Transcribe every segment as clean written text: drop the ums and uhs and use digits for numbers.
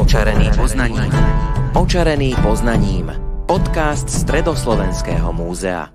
Očarený poznaním. Očarený poznaním. Podcast Stredoslovenského múzea.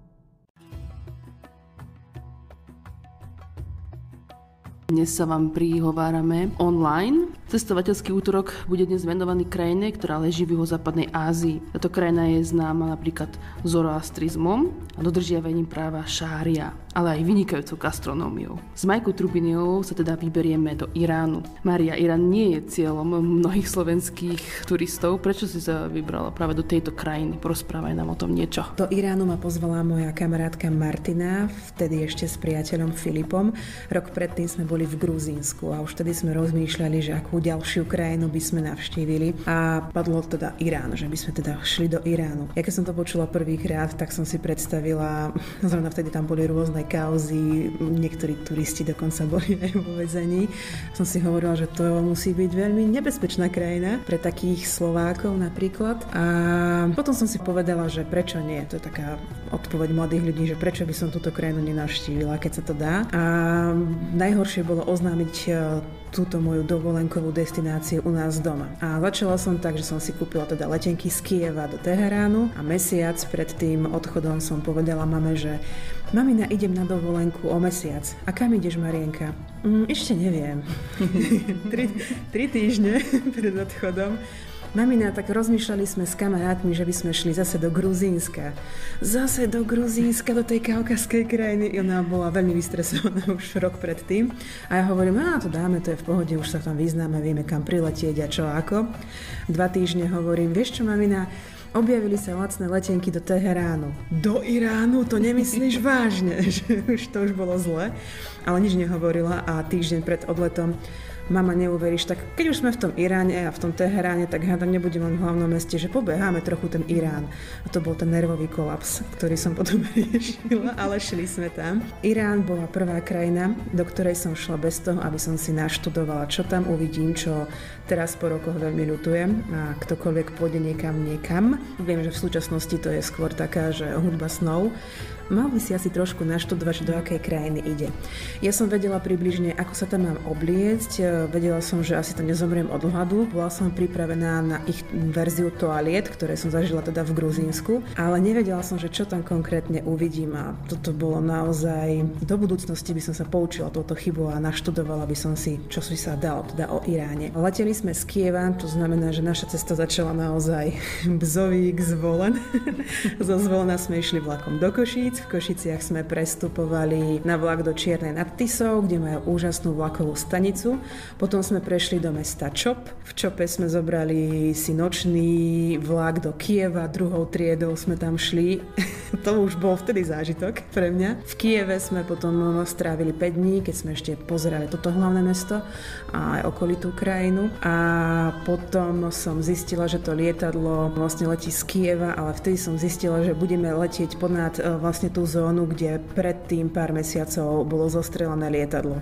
Dnes sa vám prihovárame online. Cestovateľský útorok bude dnes venovaný krajine, ktorá leží v juhozápadnej Ázii. Táto krajina je známa napríklad zoroastrizmom a dodržiavaním práva šária, ale aj vynikajúcou gastronómiou. S Majkou Trubiniovou sa teda vyberieme do Iránu. Mária, Irán nie je cieľom mnohých slovenských turistov. Prečo si sa vybrala práve do tejto krajiny? Porozprávaj nám o tom niečo. Do Iránu ma pozvala moja kamarátka Martina, vtedy ešte s priateľom Filipom. Rok predtým sme boli v Gruzínsku a už vtedy sme rozmýšľali, že akú ďalšiu krajinu by sme navštívili, a padlo teda Irán, že by sme teda šli do Iránu. Ja keď som to počula prvýkrát, tak som si predstavila, zrovna vtedy tam boli rôzne kauzy, niektorí turisti dokonca boli aj vo väzení. Som si hovorila, že to musí byť veľmi nebezpečná krajina pre takých Slovákov napríklad. A potom som si povedala, že prečo nie. To je taká odpoveď mladých ľudí, že prečo by som túto krajinu nenavštívila, keď sa to dá. A najhoršie bolo oznámiť túto moju dovolenkovú destináciu u nás doma. A začala som tak, že som si kúpila teda letenky z Kyjeva do Teheránu a mesiac pred tým odchodom som povedala mame, že mamina, idem na dovolenku o mesiac. A kam ideš, Marienka? Ešte neviem. 3 týždne pred odchodom. Mamina, tak rozmýšľali sme s kamarátmi, že by sme šli zase do Gruzínska. Zase do Gruzínska, do tej kaukazskej krajiny. I ona bola veľmi vystresovaná už rok predtým. A ja hovorím, to dáme, to je v pohode, už sa tam vyznáme, vieme kam priletieť a čo ako. 2 týždne hovorím, vieš čo, mamina, objavili sa lacné letenky do Teheránu. Do Iránu? To nemyslíš vážne? Už to už bolo zle. Ale nič nehovorila a týždeň pred odletom mama, neuveríš, tak keď už sme v tom Iráne a v tom Teheráne, tak hádam nebudem len v hlavnom meste, že pobeháme trochu ten Irán. A to bol ten nervový kolaps, ktorý som potom riešila, ale šli sme tam. Irán bola prvá krajina, do ktorej som šla bez toho, aby som si naštudovala, čo tam uvidím, čo teraz po rokoch veľmi ľutujem. A ktokoľvek pôjde niekam. Viem, že v súčasnosti to je skôr taká, že hudba snov. Mal by si asi trošku naštudovať, do akej krajiny ide. Ja som vedela približne, ako sa tam mám obliecť. Vedela som, že asi to nezomriem od hladu. Bola som pripravená na ich verziu toaliet, ktoré som zažila teda v Gruzínsku. Ale nevedela som, že čo tam konkrétne uvidím. A toto bolo naozaj... Do budúcnosti by som sa poučila touto chybu a naštudovala by som si, čo si sa dalo teda o Iráne. Leteli sme z Kyjeva, to znamená, že naša cesta začala naozaj Bzovík, Zvolen. Zo Zvolena sme išli vlakom do Košíc. V Košiciach sme prestupovali na vlak do Čiernej nad Tisou, kde majú úžasnú vlakovú stanicu. Potom sme prešli do mesta Čop. V Čope sme zobrali si nočný vlak do Kyjeva, 2. triedou sme tam šli. To už bol vtedy zážitok pre mňa. V Kyjeve sme potom strávili 5 dní, keď sme ešte pozerali toto hlavné mesto a aj okolitú krajinu. A potom som zistila, že to lietadlo vlastne letí z Kyjeva, ale vtedy som zistila, že budeme letieť ponad vlastne tú zónu, kde predtým pár mesiacov bolo zostrelené lietadlo.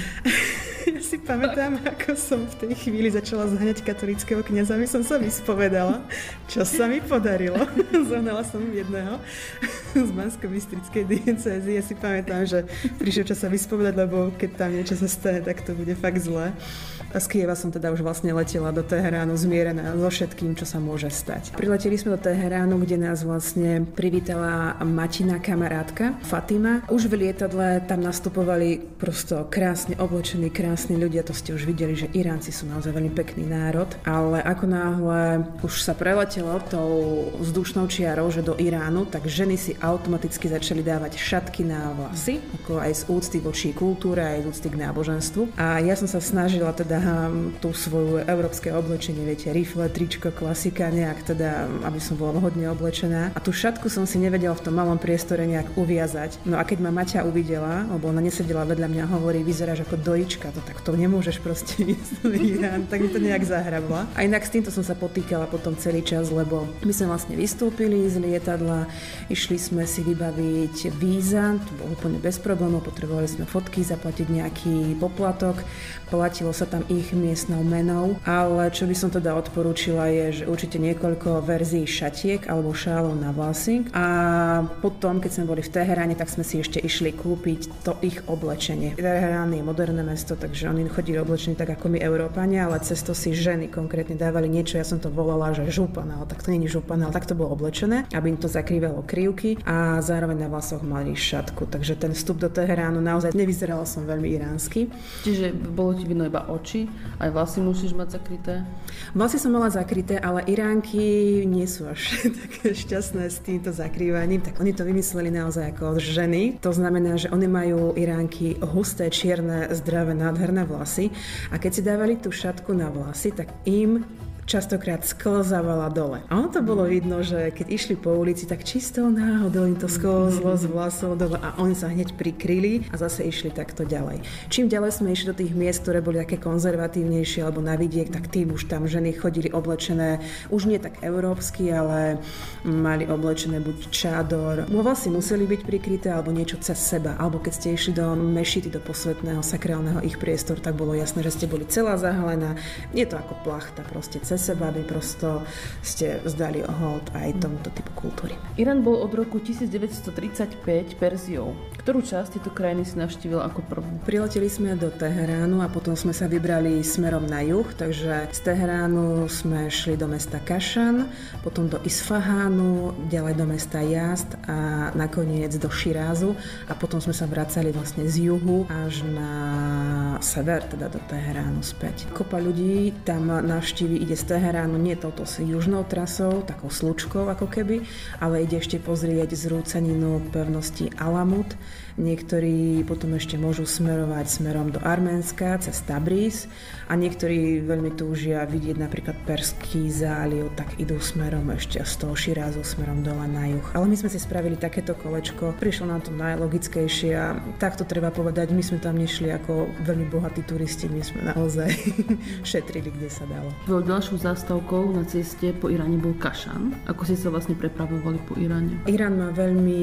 Ja si pamätám, ako som v tej chvíli začala zháňať katolíckeho kňaza, aby som sa vyspovedala, čo sa mi podarilo. Zohnala som jedného z Banskobystrickej diecézy. Ja si pamätám, že prišiel čas sa vyspovedať, lebo keď tam niečo sa stane, tak to bude fakt zlé. A z Kyjeva som teda už vlastne letela do Teheránu zmierená so všetkým, čo sa môže stať. Prileteli sme do Teheránu, kde nás vlastne privítala Matina kamarátka Fatima. Už v lietadle tam nastupovali prosto krásne oblečení, krásni ľudia, to ste už videli, že Iránci sú naozaj veľmi pekný národ, ale ako náhle už sa preletelo tou vzdušnou čiarou, že do Iránu, tak ženy si automaticky začali dávať šatky na vlasy, ako aj z úcty voči kultúre, aj z úcty k náboženstvu. A ja som sa snažila teda tú svoju európske oblečenie, viete, rifle, tričko, klasika, nejak teda, aby som bola hodne oblečená. A tú šatku som si nevedela v tom malom priestore nejak uviazať. No a keď ma Maťa uvidela, lebo ona nesedela vedľa mňa, hovorí, vyzeráš ako dojička, to tak to nemôžeš proste ísť do Iránu, tak mi to nejak zahrabla. A inak s týmto som sa potýkala potom celý čas, lebo my sme vlastne vystúpili z lietadla, išli sme si vybaviť víza, to bolo úplne bez problémov, potrebovali sme fotky, zaplatiť nejaký poplatok, platilo sa tam ich miestnou menou, ale čo by som teda odporúčila je, že určite niekoľko verzií šatiek alebo šálov na vlasy. A potom, keď sme boli v Teheráne, tak sme si ešte išli kúpiť to ich oblečenie. Teherán je moderné mesto, takže oni chodili oblečení tak ako my Európania, ale cez to si ženy konkrétne dávali niečo, ja som to volala, že župan, ale tak to nie je župan, ale tak to bolo oblečené, aby im to zakrývalo krivky a zároveň na vlasoch mali šatku. Takže ten vstup do Teheránu naozaj nevyzerala som veľmi iránsky. Čiže bolo ti vidno iba oči, aj vlasy musíš mať zakryté? Vlasy som mala zakryté, ale Iránky nie sú až také šťastné s týmto zakrývaním, tak oni to vymysleli naozaj ako ženy. To znamená, že oni majú Iránky husté, čierne, zdravé, nádherné vlasy a keď si dávali tú šatku na vlasy, tak im častokrát sklzávala dole. A ono to bolo vidno, že keď išli po ulici, tak čistou náhodou im to sklzlo z vlasov dole a oni sa hneď prikryli a zase išli takto ďalej. Čím ďalej sme išli do tých miest, ktoré boli také konzervatívnejšie alebo na vidiek, tak tým už tam ženy chodili oblečené, už nie tak európsky, ale mali oblečené buď čádor. Vlasy museli byť prikryté alebo niečo cez seba, alebo keď ste išli do mešity, do posvätného sakrálneho ich priestor, tak bolo jasné, že ste boli celá zahalená. Je to ako plachta proste cez seba, aby prosto ste vzdali hold aj tomuto typu kultúry. Irán bol od roku 1935 Perziou. Ktorú časť tejto krajiny si navštívila ako prvú? Prileteli sme do Teheránu a potom sme sa vybrali smerom na juh, takže z Teheránu sme šli do mesta Kašan, potom do Isfahánu, ďalej do mesta Yazd a nakoniec do Širázu a potom sme sa vracali vlastne z juhu až na sever, teda do Teheránu späť. Kopa ľudí tam navštíví, ide z Teheránu nie touto južnou trasou, takou slučkou ako keby, ale ide ešte pozrieť zrúcaninu pevnosti Alamut. Niektorí potom ešte môžu smerovať smerom do Arménska cez Tabriz a niektorí veľmi túžia vidieť napríklad Perský záliv, tak idú smerom ešte z toho Širázu smerom dole na juh. Ale my sme si spravili takéto kolečko, prišlo nám to najlogickejšie a takto treba povedať, my sme tam nešli ako veľmi bohatí turisti, my sme naozaj šetrili, kde sa dalo. Tvojou ďalšou zástavkou na ceste po Iráne bol Kašan. Ako si sa vlastne prepravovali po Iráne? Irán má veľmi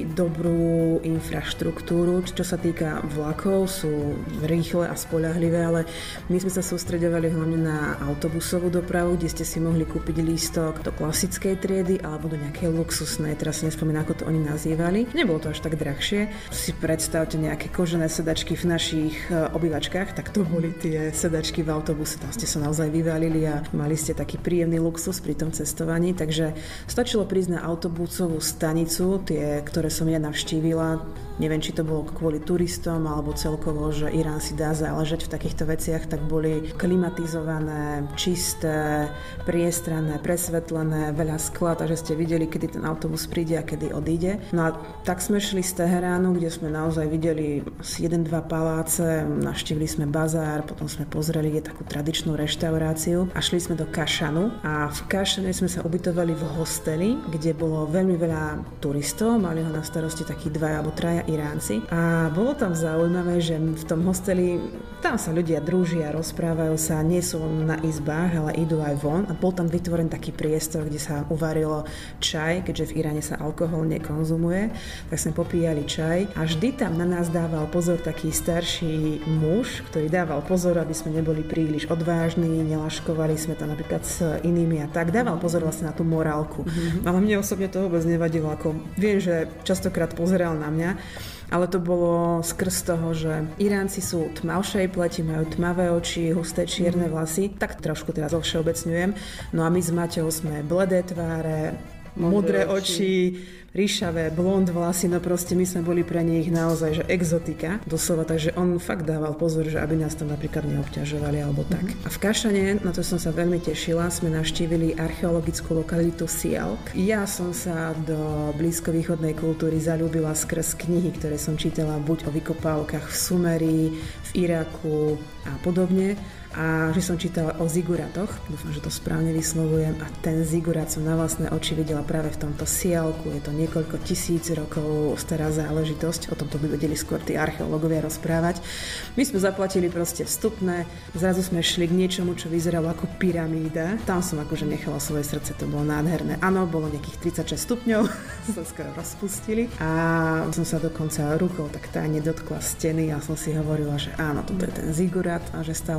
dobrú infraštruktúru, čo sa týka vlakov, sú rýchle a spoľahlivé, ale my sme sa sústreďovali hlavne na autobusovú dopravu, kde ste si mohli kúpiť lístok do klasickej triedy alebo do nejakej luxusnej, teraz si nespomínam, ako to oni nazývali. Nebolo to až tak drahšie. Si predstavte nejaké kožené sedačky v našich obývačkách, tak to boli tie sedačky v autobuse, tam ste sa naozaj vyvalili a mali ste taký príjemný luxus pri tom cestovaní, takže stačilo prísť na autobusovú stanicu, tie, ktoré som ja navštívila. Neviem, či to bolo kvôli turistom alebo celkovo, že Irán si dá záležať v takýchto veciach, tak boli klimatizované, čisté, priestranné, presvetlené, veľa skla, takže ste videli, kedy ten autobus príde a kedy odíde. No a tak sme šli z Teheránu, kde sme naozaj videli asi 1-2 paláce, navštívili sme bazár, potom sme pozreli takú tradičnú reštauráciu a šli sme do Kašanu a v Kašane sme sa ubytovali v hosteli, kde bolo veľmi veľa turistov, mali ho na starosti takí 2 alebo 3 Iránci a bolo tam zaujímavé, že v tom hosteli tam sa ľudia družia, rozprávajú sa, nie sú na izbách, ale idú aj von a bol tam vytvorený taký priestor, kde sa uvarilo čaj, keďže v Iráne sa alkohol nekonzumuje, tak sme popíjali čaj a vždy tam na nás dával pozor taký starší muž, ktorý dával pozor, aby sme neboli príliš odvážni, nelaškovali sme tam napríklad s inými a tak, dával pozor vlastne na tú morálku. Ale mne osobne to vôbec nevadilo, ako viem, že častokrát pozeral na mňa, ale to bolo skrz toho, že Iránci sú tmavšej pleti, majú tmavé oči, husté čierne vlasy, tak trošku teraz ovšeobecňujem. No a my s Maťou sme bledé tváre, modré oči, ríšavé, blond vlasy, no proste my sme boli pre nich naozaj, že exotika, doslova, takže on fakt dával pozor, že aby nás tam napríklad neobťažovali alebo tak. A v Kašane, na to som sa veľmi tešila, sme navštívili archeologickú lokalitu Sialk. Ja som sa do blízkovýchodnej kultúry zaľúbila skrz knihy, ktoré som čítala buď o vykopávkach v Sumerii, v Iraku a podobne. A že som čítala o ziguratoch, dúfam, že to správne vyslovujem, a ten zigurat som na vlastné oči videla práve v tomto Sialku. Je to niekoľko tisíc rokov stará záležitosť, o tomto by vedeli skôr tí archeológovia rozprávať. My sme zaplatili proste vstupné, zrazu sme šli k niečomu, čo vyzeralo ako pyramída. Tam som akože nechala svoje srdce, to bolo nádherné. Áno, bolo nejakých 36 stupňov, sa skoro rozpustili a som sa dokonca rukou tak tajne dotkla steny a som si hovorila, že áno, toto je ten zigurat a že stalo to za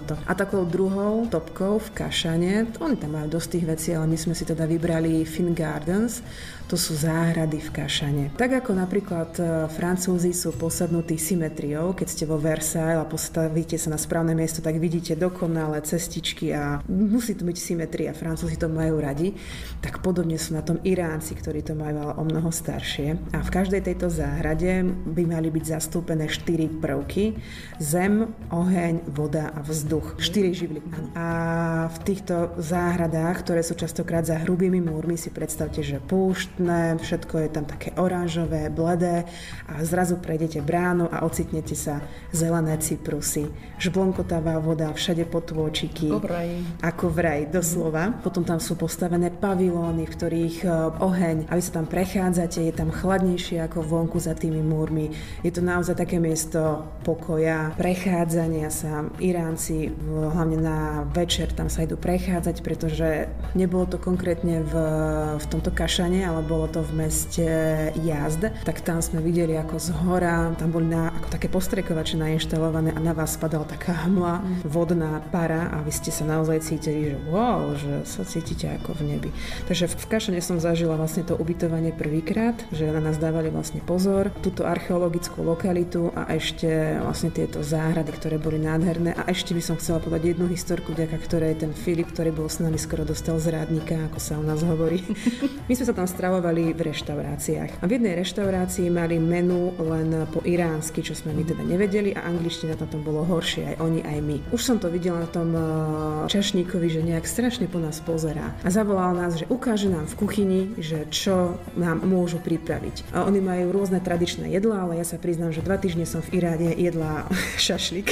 to. A takou druhou topkou v Kašane, oni tam majú dosť tých vecí, ale my sme si teda vybrali Finn Gardens, to sú záhrady v Kašane. Tak ako napríklad Francúzi sú posadnutí symetriou, keď ste vo Versailles a postavíte sa na správne miesto, tak vidíte dokonalé cestičky a musí tu byť symetria, Francúzi to majú radi, tak podobne sú na tom Iránci, ktorí to majú ale o mnoho staršie. A v každej tejto záhrade by mali byť zastúpené 4 prvky: zem, oheň, voda a vzduch. 4 živly. A v týchto záhradách, ktoré sú častokrát za hrubými múrmi, si predstavte, že púšť, všetko je tam také oranžové, bledé a zrazu prejdete bránu a ocitnete sa zelené cyprusy, žblonkotavá voda, všade potôčiky. Ako v raji, doslova. Potom tam sú postavené pavilóny, v ktorých oheň, a vy sa tam prechádzate, je tam chladnejšie ako vonku za tými múrmi. Je to naozaj také miesto pokoja, prechádzania sa. Iránci hlavne na večer tam sa idú prechádzať, pretože nebolo to konkrétne v tomto Kašane, ale bolo to v meste Jazd, tak tam sme videli ako z hora, tam boli ako také postrekovače nainštalované a na vás spadala taká hmla, vodná para a vy ste sa naozaj cítili, že wow, že sa cítite ako v nebi. Takže v Kašane som zažila vlastne to ubytovanie prvýkrát, že na nás dávali vlastne pozor, túto archeologickú lokalitu a ešte vlastne tieto záhrady, ktoré boli nádherné. A ešte by som chcela povedať jednu historku, vďaka ktorej ten Filip, ktorý bol s nami, skoro dostal zrádnika, ako sa u nás hovorí. My sme sa tam stravovali v reštauráciách. A v jednej reštaurácii mali menu len po iránsky, čo sme my teda nevedeli, a angličtina na tom bolo horšie, aj oni, aj my. Už som to videla na tom čašníkovi, že nejak strašne po nás pozerá. A zavolal nás, že ukáže nám v kuchyni, že čo nám môžu pripraviť. A oni majú rôzne tradičné jedlá, ale ja sa priznám, že 2 týždne som v Iráne jedla šašlik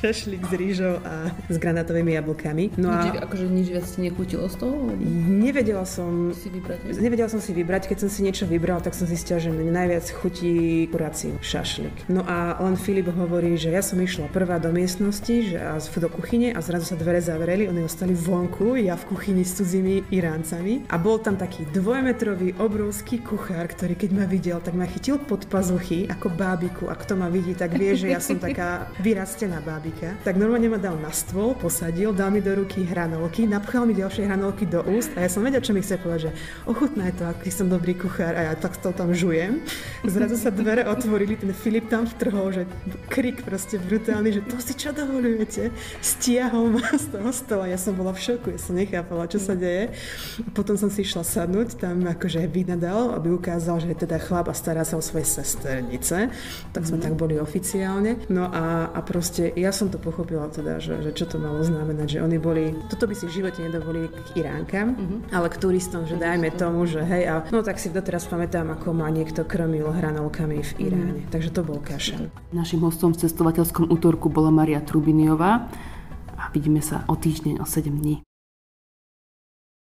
s rýžou a s granátovými jablkami. No a akože nič viac ti nechutilo z toho? Nevedela som si vybrať, keď som si niečo vybral, tak som zistila, že mne najviac chutí kuráciu šašlik. No a len Filip hovorí, že ja som išla prvá do miestnosti, do kuchyne a zrazu sa dvere zavreli, oni ostali vonku, ja v kuchyni s cudzými Iráncami a bol tam taký 2-metrový obrovský kuchár, ktorý keď ma videl, tak ma chytil pod pazuchy ako bábiku, a kto ma vidí, tak vie, že ja som taká vyrastená bábika. Tak normálne ma dal na stôl, posadil, dal mi do ruky hranolky, napchal mi ďalšie hranolky do úst a ja som vedel, čo mi chce povedať, že ochutnaj to, aký som dobrý kuchár, a ja tak to tam žujem. Zrazu sa dvere otvorili, ten Filip tam vtrhol, že krik proste brutálny, že to si čo dovoľujete? Stiahol ma z toho stola, ja som bola v šoku, ja som nechápala, čo sa deje. Potom som si išla sadnúť, tam akože vynadal, aby ukázal, že je teda chlap a stará sa o svoje sesternice. Tak sme tak boli oficiálne. No a proste ja som to pochopila teda, že čo to malo znamenať, že oni boli, toto by si v živote nedovolili k Iránkam, ale k turistom, že dajme tomu, že hej, a no tak si doteraz pamätám, ako ma niekto krmil hranolkami v Iráne. Takže to bol Kašan. Naším hostom v cestovateľskom útorku bola Mária Trubiniová a vidíme sa o týždeň, o 7 dní.